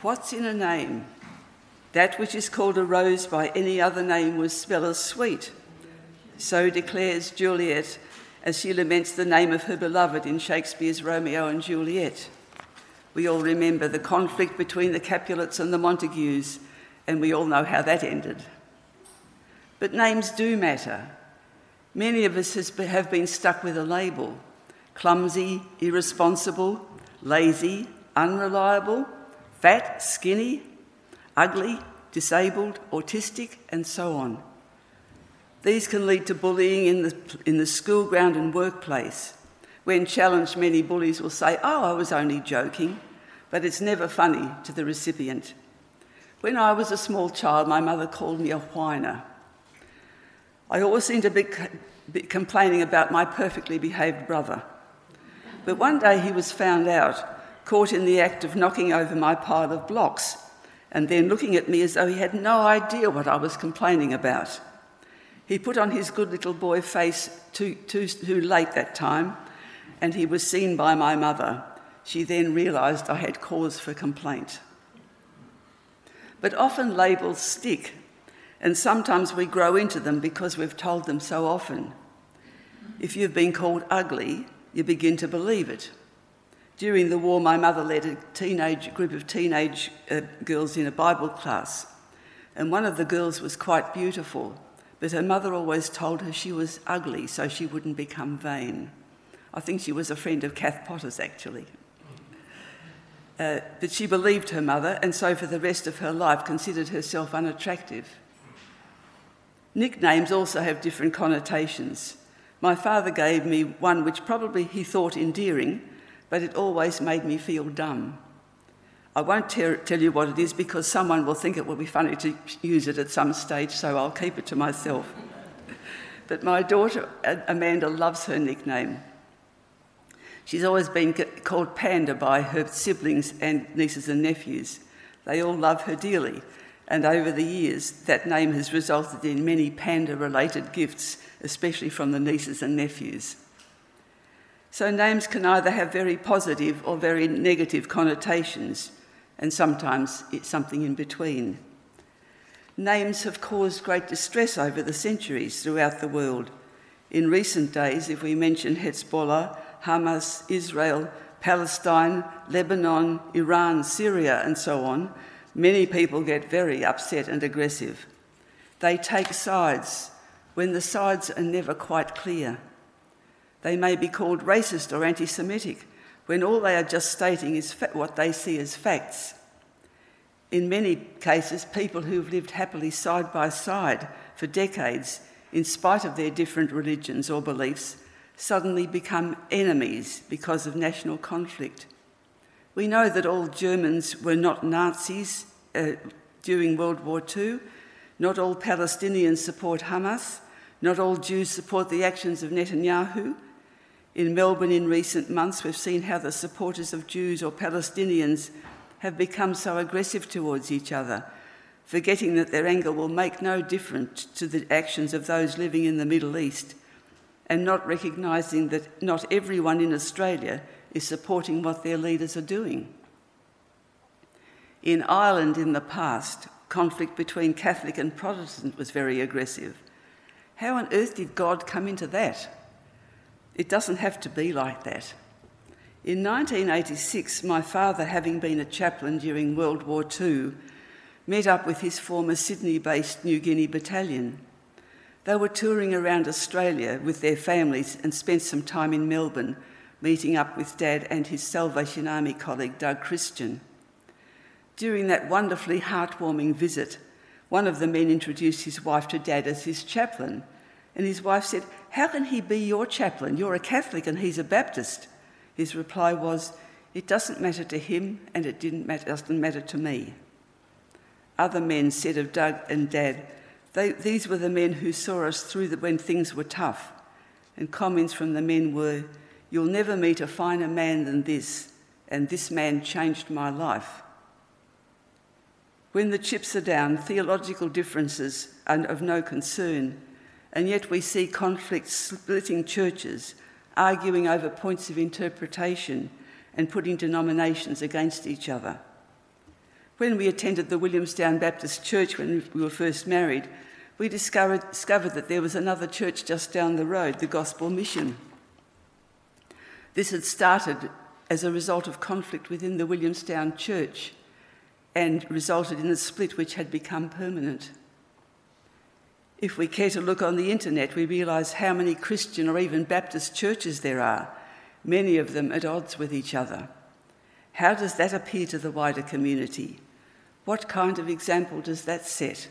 What's in a name? That which is called a rose by any other name would smell as sweet. So declares Juliet as she laments the name of her beloved in Shakespeare's Romeo and Juliet. We all remember the conflict between the Capulets and the Montagues, and we all know how that ended. But names do matter. Many of us have been stuck with a label: clumsy, irresponsible, lazy, unreliable, fat, skinny, ugly, disabled, autistic, and so on. These can lead to bullying in the school ground and workplace. When challenged, many bullies will say, "Oh, I was only joking," but it's never funny to the recipient. When I was a small child, my mother called me a whiner. I always seemed to be complaining about my perfectly behaved brother. But one day he was found out, caught in the act of knocking over my pile of blocks, and then looking at me as though he had no idea what I was complaining about. He put on his good little boy face too late that time, and he was seen by my mother. She then realised I had cause for complaint. But often labels stick, and sometimes we grow into them because we've told them so often. If you've been called ugly, you begin to believe it. During the war, my mother led a group of teenage girls in a Bible class, and one of the girls was quite beautiful, but her mother always told her she was ugly so she wouldn't become vain. I think she was a friend of Kath Potter's, actually. But she believed her mother, and so for the rest of her life considered herself unattractive. Nicknames also have different connotations. My father gave me one which probably he thought endearing, but it always made me feel dumb. I won't tell you what it is because someone will think it will be funny to use it at some stage, so I'll keep it to myself. But my daughter, Amanda, loves her nickname. She's always been called Panda by her siblings and nieces and nephews. They all love her dearly, and over the years, that name has resulted in many panda-related gifts, especially from the nieces and nephews. So names can either have very positive or very negative connotations, and sometimes it's something in between. Names have caused great distress over the centuries throughout the world. In recent days, if we mention Hezbollah, Hamas, Israel, Palestine, Lebanon, Iran, Syria, and so on, many people get very upset and aggressive. They take sides when the sides are never quite clear. They may be called racist or anti-Semitic when all they are just stating is what they see as facts. In many cases, people who've lived happily side by side for decades, in spite of their different religions or beliefs, suddenly become enemies because of national conflict. We know that all Germans were not Nazis during World War II. Not all Palestinians support Hamas. Not all Jews support the actions of Netanyahu. In Melbourne in recent months, we've seen how the supporters of Jews or Palestinians have become so aggressive towards each other, forgetting that their anger will make no difference to the actions of those living in the Middle East, and not recognising that not everyone in Australia is supporting what their leaders are doing. In Ireland in the past, conflict between Catholic and Protestant was very aggressive. How on earth did God come into that? It doesn't have to be like that. In 1986, my father, having been a chaplain during World War II, met up with his former Sydney-based New Guinea battalion. They were touring around Australia with their families and spent some time in Melbourne, meeting up with Dad and his Salvation Army colleague, Doug Christian. During that wonderfully heartwarming visit, one of the men introduced his wife to Dad as his chaplain, and his wife said, "How can he be your chaplain? You're a Catholic and he's a Baptist." His reply was, "It doesn't matter to him and it doesn't matter to me." Other men said of Doug and Dad, these were the men who saw us through when things were tough. And comments from the men were, "You'll never meet a finer man than this, and this man changed my life." When the chips are down, theological differences are of no concern, and yet we see conflicts splitting churches, arguing over points of interpretation and putting denominations against each other. When we attended the Williamstown Baptist Church when we were first married, we discovered that there was another church just down the road, the Gospel Mission. This had started as a result of conflict within the Williamstown Church and resulted in a split which had become permanent. If we care to look on the internet, we realise how many Christian or even Baptist churches there are, many of them at odds with each other. How does that appear to the wider community? What kind of example does that set?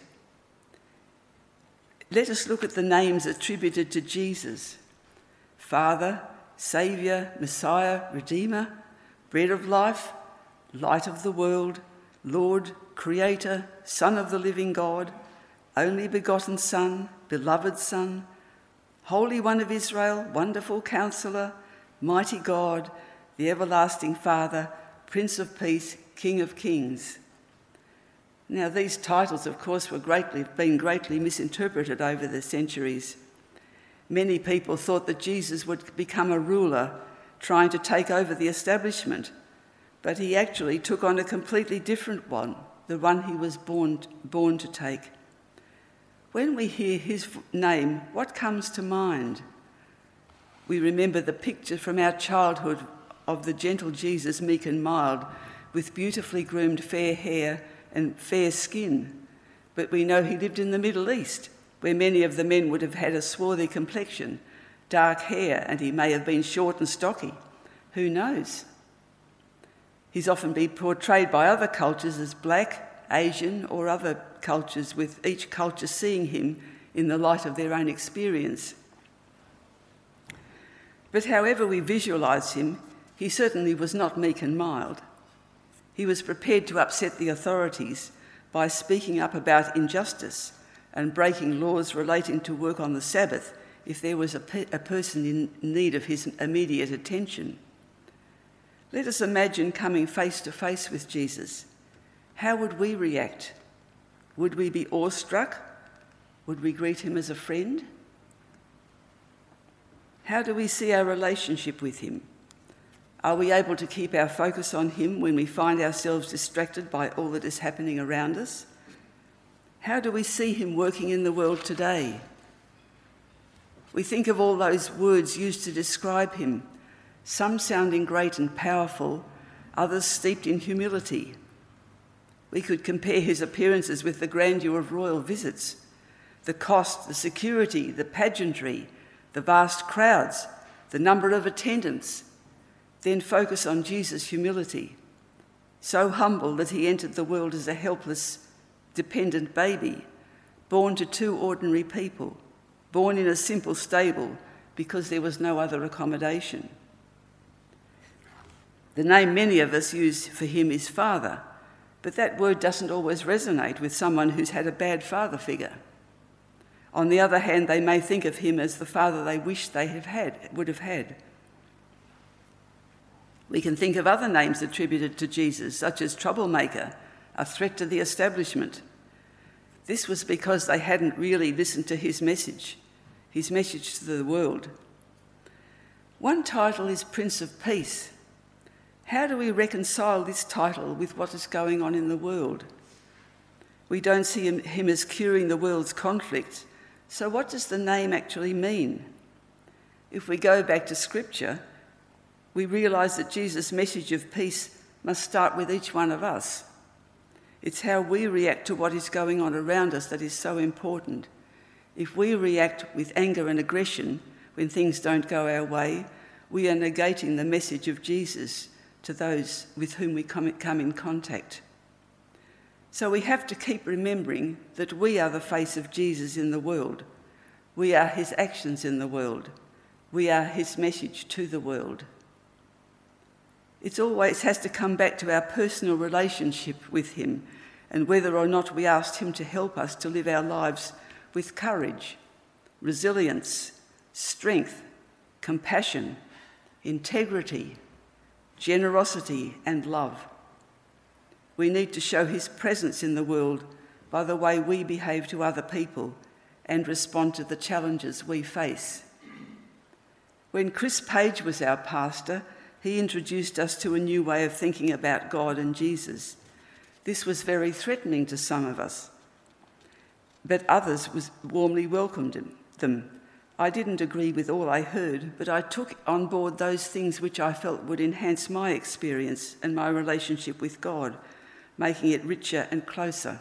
Let us look at the names attributed to Jesus: Father, Saviour, Messiah, Redeemer, Bread of Life, Light of the World, Lord, Creator, Son of the Living God, Only Begotten Son, Beloved Son, Holy One of Israel, Wonderful Counselor, Mighty God, the Everlasting Father, Prince of Peace, King of Kings. Now, these titles, of course, have been greatly misinterpreted over the centuries. Many people thought that Jesus would become a ruler trying to take over the establishment, but he actually took on a completely different one, the one he was born to take. When we hear his name, what comes to mind? We remember the picture from our childhood of the gentle Jesus, meek and mild, with beautifully groomed fair hair and fair skin. But we know he lived in the Middle East, where many of the men would have had a swarthy complexion, dark hair, and he may have been short and stocky. Who knows? He's often been portrayed by other cultures as black, Asian, or other cultures, with each culture seeing him in the light of their own experience. But however we visualise him, he certainly was not meek and mild. He was prepared to upset the authorities by speaking up about injustice and breaking laws relating to work on the Sabbath if there was a person in need of his immediate attention. Let us imagine coming face to face with Jesus. How would we react? Would we be awestruck? Would we greet him as a friend? How do we see our relationship with him? Are we able to keep our focus on him when we find ourselves distracted by all that is happening around us? How do we see him working in the world today? We think of all those words used to describe him, some sounding great and powerful, others steeped in humility. We could compare his appearances with the grandeur of royal visits, the cost, the security, the pageantry, the vast crowds, the number of attendants. Then focus on Jesus' humility, so humble that he entered the world as a helpless, dependent baby, born to two ordinary people, born in a simple stable because there was no other accommodation. The name many of us use for him is Father, but that word doesn't always resonate with someone who's had a bad father figure. On the other hand, they may think of him as the father they wish they would have had. We can think of other names attributed to Jesus, such as troublemaker, a threat to the establishment. This was because they hadn't really listened to his message to the world. One title is Prince of Peace. How do we reconcile this title with what is going on in the world? We don't see him as curing the world's conflict. So what does the name actually mean? If we go back to Scripture, we realise that Jesus' message of peace must start with each one of us. It's how we react to what is going on around us that is so important. If we react with anger and aggression when things don't go our way, we are negating the message of Jesus to those with whom we come in contact. So we have to keep remembering that we are the face of Jesus in the world. We are his actions in the world. We are his message to the world. It always has to come back to our personal relationship with him and whether or not we asked him to help us to live our lives with courage, resilience, strength, compassion, integrity, generosity, and love. We need to show his presence in the world by the way we behave to other people and respond to the challenges we face. When Chris Page was our pastor, he introduced us to a new way of thinking about God and Jesus. This was very threatening to some of us, but others warmly welcomed them. I didn't agree with all I heard, but I took on board those things which I felt would enhance my experience and my relationship with God, making it richer and closer.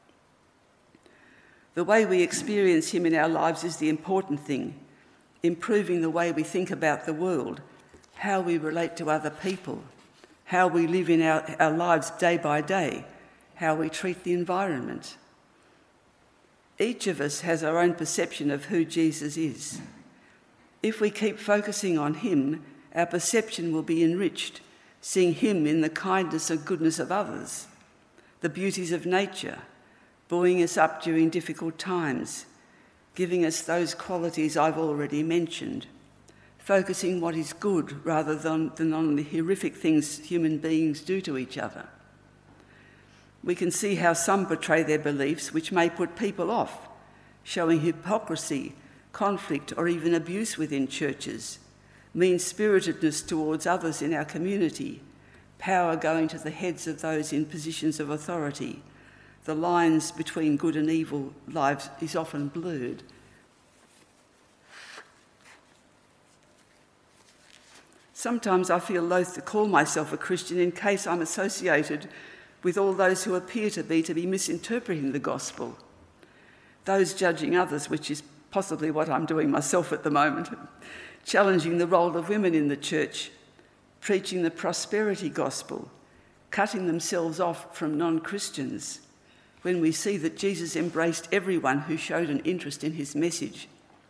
The way we experience him in our lives is the important thing, improving the way we think about the world, how we relate to other people, how we live in our lives day by day, how we treat the environment. Each of us has our own perception of who Jesus is. If we keep focusing on him, our perception will be enriched, seeing him in the kindness and goodness of others, the beauties of nature, buoying us up during difficult times, giving us those qualities I've already mentioned, focusing what is good rather than on the horrific things human beings do to each other. We can see how some portray their beliefs which may put people off, showing hypocrisy, conflict, or even abuse within churches, mean-spiritedness towards others in our community, power going to the heads of those in positions of authority. The lines between good and evil lives is often blurred. Sometimes I feel loath to call myself a Christian in case I'm associated with all those who appear to be misinterpreting the gospel, those judging others, which is possibly what I'm doing myself at the moment, challenging the role of women in the church, preaching the prosperity gospel, cutting themselves off from non-Christians, when we see that Jesus embraced everyone who showed an interest in his message.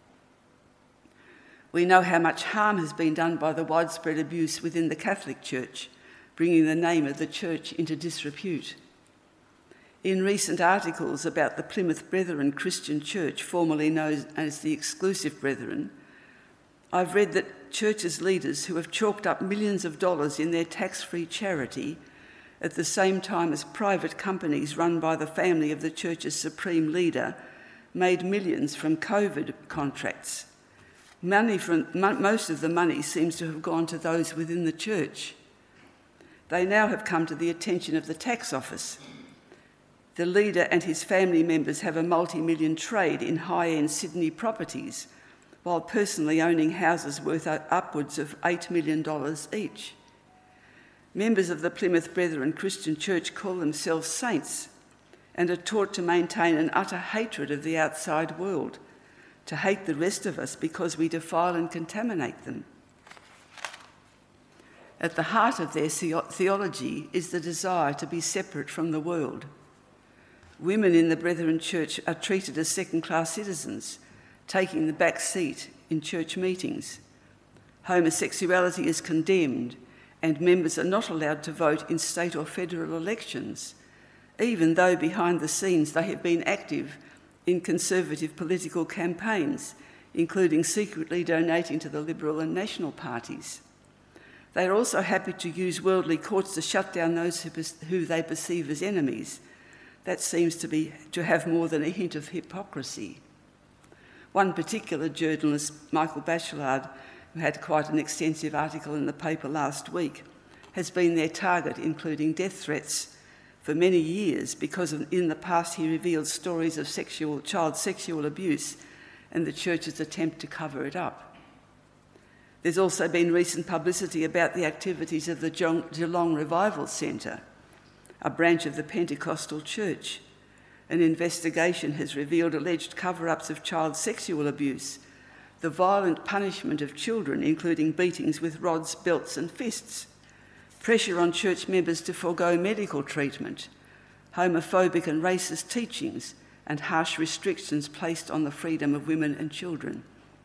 We know how much harm has been done by the widespread abuse within the Catholic Church, bringing the name of the church into disrepute. In recent articles about the Plymouth Brethren Christian Church, formerly known as the Exclusive Brethren, I've read that churches' leaders who have chalked up millions of dollars in their tax-free charity at the same time as private companies run by the family of the church's supreme leader made millions from COVID contracts. Most of the money seems to have gone to those within the church. They now have come to the attention of the tax office. The leader and his family members have a multi-million trade in high-end Sydney properties, while personally owning houses worth upwards of $8 million each. Members of the Plymouth Brethren Christian Church call themselves saints and are taught to maintain an utter hatred of the outside world, to hate the rest of us because we defile and contaminate them. At the heart of their theology is the desire to be separate from the world. Women in the Brethren Church are treated as second-class citizens, taking the back seat in church meetings. Homosexuality is condemned, and members are not allowed to vote in state or federal elections, even though behind the scenes they have been active in conservative political campaigns, including secretly donating to the Liberal and National parties. They are also happy to use worldly courts to shut down those who they perceive as enemies. That seems to have more than a hint of hypocrisy. One particular journalist, Michael Bachelard, who had quite an extensive article in the paper last week, has been their target, including death threats, for many years because in the past he revealed stories of child sexual abuse and the church's attempt to cover it up. There's also been recent publicity about the activities of the Geelong Revival Centre, a branch of the Pentecostal Church. An investigation has revealed alleged cover-ups of child sexual abuse, the violent punishment of children, including beatings with rods, belts and fists, pressure on church members to forego medical treatment, homophobic and racist teachings, and harsh restrictions placed on the freedom of women and children.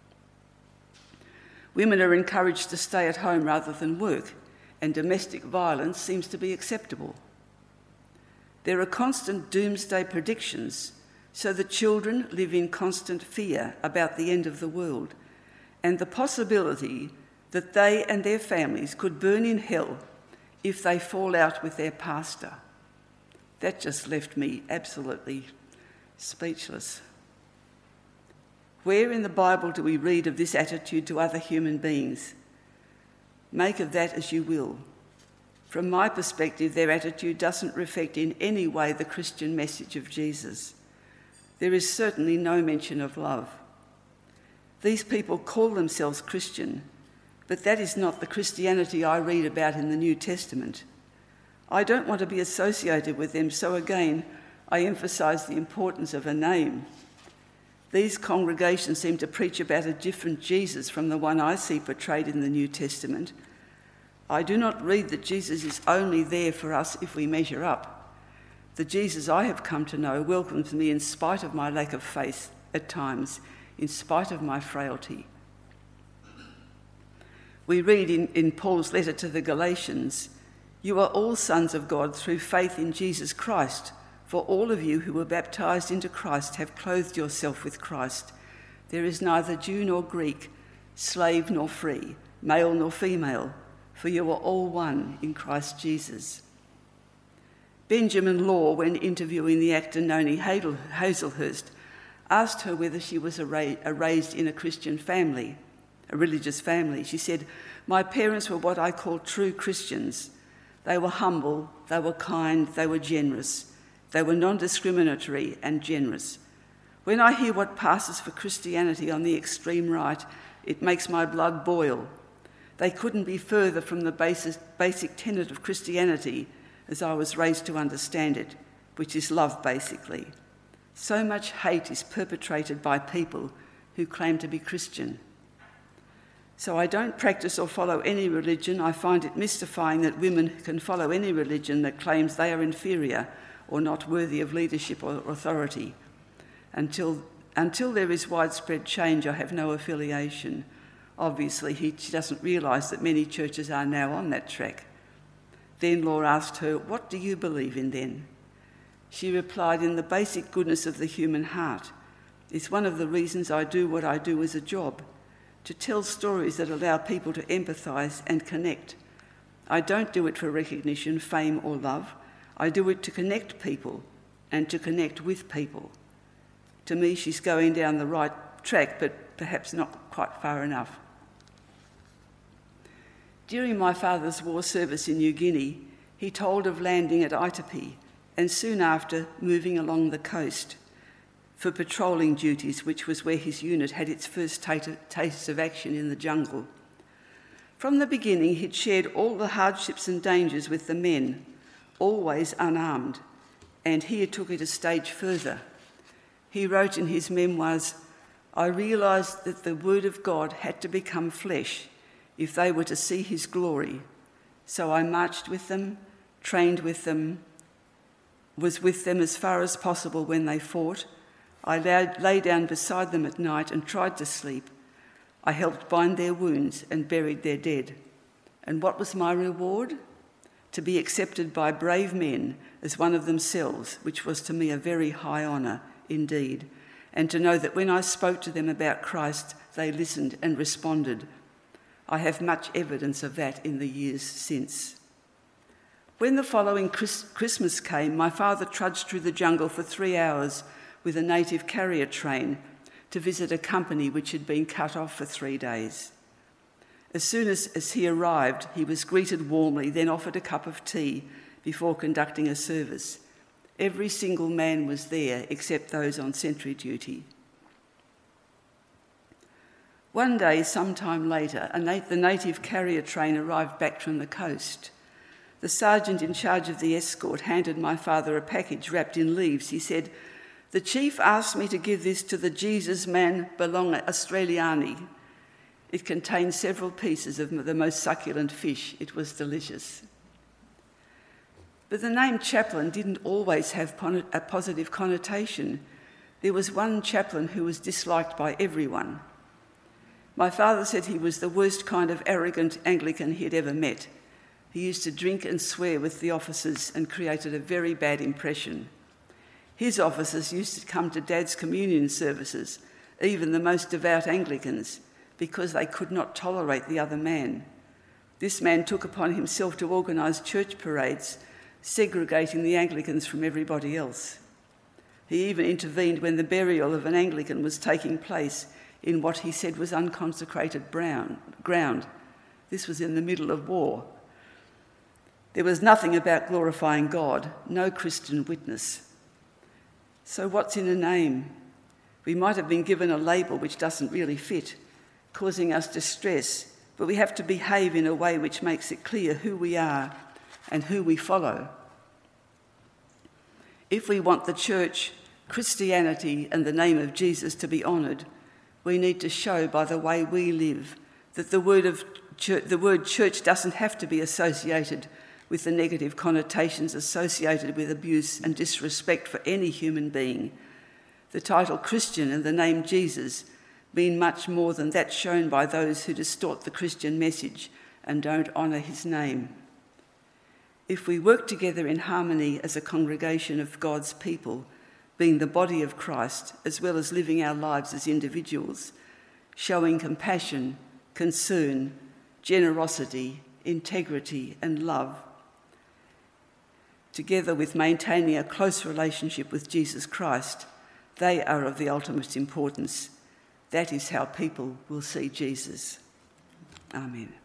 Women are encouraged to stay at home rather than work, and domestic violence seems to be acceptable. There are constant doomsday predictions, so the children live in constant fear about the end of the world and the possibility that they and their families could burn in hell if they fall out with their pastor. That just left me absolutely speechless. Where in the Bible do we read of this attitude to other human beings? Make of that as you will. From my perspective, their attitude doesn't reflect in any way the Christian message of Jesus. There is certainly no mention of love. These people call themselves Christian, but that is not the Christianity I read about in the New Testament. I don't want to be associated with them, so again, I emphasise the importance of a name. These congregations seem to preach about a different Jesus from the one I see portrayed in the New Testament. I do not read that Jesus is only there for us if we measure up. The Jesus I have come to know welcomes me in spite of my lack of faith at times, in spite of my frailty. We read in Paul's letter to the Galatians, "You are all sons of God through faith in Jesus Christ, for all of you who were baptized into Christ have clothed yourself with Christ. There is neither Jew nor Greek, slave nor free, male nor female, for you are all one in Christ Jesus." Benjamin Law, when interviewing the actor Noni Hazelhurst, asked her whether she was raised in a Christian family, a religious family. She said, "My parents were what I call true Christians. They were humble, they were kind, they were generous. They were non-discriminatory and generous. When I hear what passes for Christianity on the extreme right, it makes my blood boil. They couldn't be further from the basic tenet of Christianity as I was raised to understand it, which is love, basically. So much hate is perpetrated by people who claim to be Christian. So I don't practice or follow any religion. I find it mystifying that women can follow any religion that claims they are inferior or not worthy of leadership or authority. Until there is widespread change, I have no affiliation." Obviously, she doesn't realise that many churches are now on that track. Then Law asked her, "What do you believe in then?" She replied, "In the basic goodness of the human heart. It's one of the reasons I do what I do as a job, to tell stories that allow people to empathise and connect. I don't do it for recognition, fame or love. I do it to connect people and to connect with people." To me, she's going down the right track, but perhaps not quite far enough. During my father's war service in New Guinea, he told of landing at Itapi and soon after moving along the coast for patrolling duties, which was where his unit had its first taste of action in the jungle. From the beginning, he'd shared all the hardships and dangers with the men, always unarmed, and here took it a stage further. He wrote in his memoirs, "I realised that the word of God had to become flesh if they were to see his glory. So I marched with them, trained with them, was with them as far as possible when they fought. I lay down beside them at night and tried to sleep. I helped bind their wounds and buried their dead. And what was my reward? To be accepted by brave men as one of themselves, which was to me a very high honour indeed, and to know that when I spoke to them about Christ, they listened and responded. I have much evidence of that in the years since." When the following Christmas came, my father trudged through the jungle for 3 hours with a native carrier train to visit a company which had been cut off for 3 days. As soon as he arrived, he was greeted warmly, then offered a cup of tea before conducting a service. Every single man was there except those on sentry duty. One day, sometime later, the native carrier train arrived back from the coast. The sergeant in charge of the escort handed my father a package wrapped in leaves. He said, "The chief asked me to give this to the Jesus man Belonga Australiani. It contained several pieces of the most succulent fish. It was delicious." But the name chaplain didn't always have a positive connotation. There was one chaplain who was disliked by everyone. My father said he was the worst kind of arrogant Anglican he had ever met. He used to drink and swear with the officers and created a very bad impression. His officers used to come to Dad's communion services, even the most devout Anglicans, because they could not tolerate the other man. This man took upon himself to organise church parades, segregating the Anglicans from everybody else. He even intervened when the burial of an Anglican was taking place in what he said was unconsecrated ground. This was in the middle of war. There was nothing about glorifying God, no Christian witness. So what's in a name? We might have been given a label which doesn't really fit, causing us distress, but we have to behave in a way which makes it clear who we are and who we follow. If we want the church, Christianity and the name of Jesus to be honoured, we need to show by the way we live that the word church doesn't have to be associated with the negative connotations associated with abuse and disrespect for any human being. The title Christian and the name Jesus mean much more than that shown by those who distort the Christian message and don't honour his name. If we work together in harmony as a congregation of God's people, being the body of Christ, as well as living our lives as individuals, showing compassion, concern, generosity, integrity and love, together with maintaining a close relationship with Jesus Christ, they are of the ultimate importance. That is how people will see Jesus. Amen.